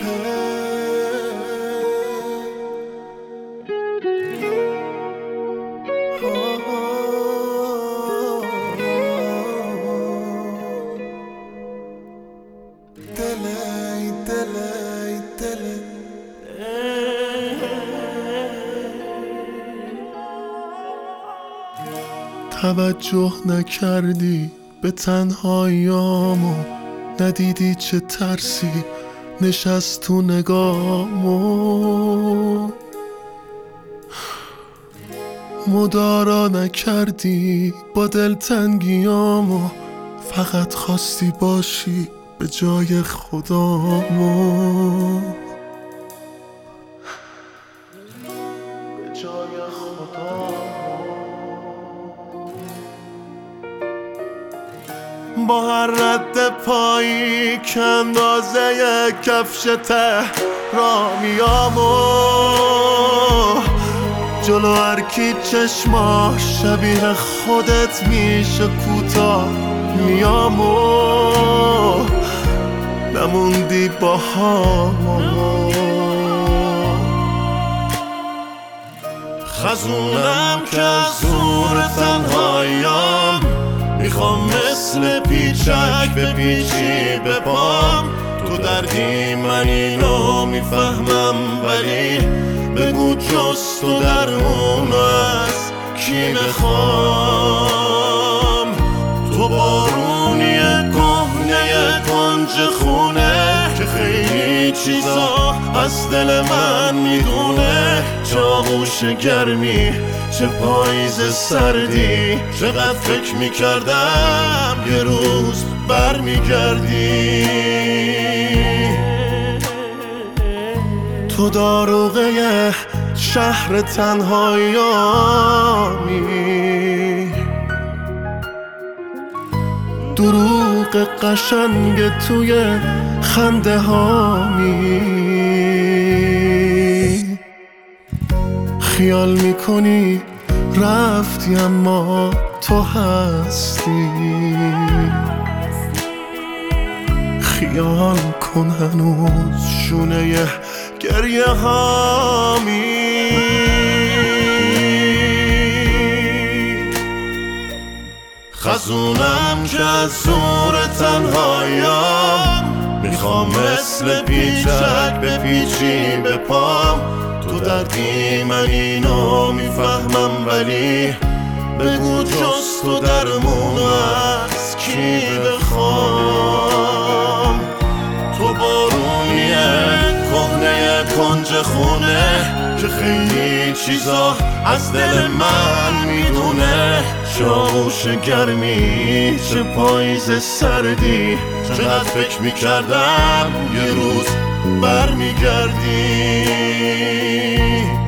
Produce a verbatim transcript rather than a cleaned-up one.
دلی دلی دلی توجه نکردی به تنهاییامو، ندیدی چه ترسی نشست تو نگامو، مدارا نکردی با دلتنگیامو، فقط خواستی باشی به جای خدامو، به جای خدامو. با هر رد پایی که اندازه کفش تهرامیامو، جلو هر کی چشماش شبیه خودت میشه کوتاه میامو، نموندی با هم. خزونم که از زور تنهاییام، میخوام مثل پیچک به پیچی به پام، تو دردی من اینو میفهمم، ولی بگو جز تو درمون از کی بخوام. تو بارونی کهنه کنج خونه که خیلی چیزا از دل من میدونه، چه آغوش گرمی چه پاییز سردی، چقدر فکر میکردم یه روز برمیگردی. تو داروغه شهر تنهاییامی، دروغ قشنگ توی خنده هامی، خیال میکنی رفتی اما تو هستی، خیال کن هنوز شونه گریه هامی. خزونم که از زور تنهاییام، میخوام مثل پیچک به پیچی به پام، تو دردی من اینو میفهمم، ولی بگو جز تو درمون از کی بخوام. تو بارونیه کهنه کنج خونه که خیلی چیزا از دل من میدونه، چه آغوش گرمی چه پاییز سردی، چقدر فکر میکردم یه روز برمیگردی.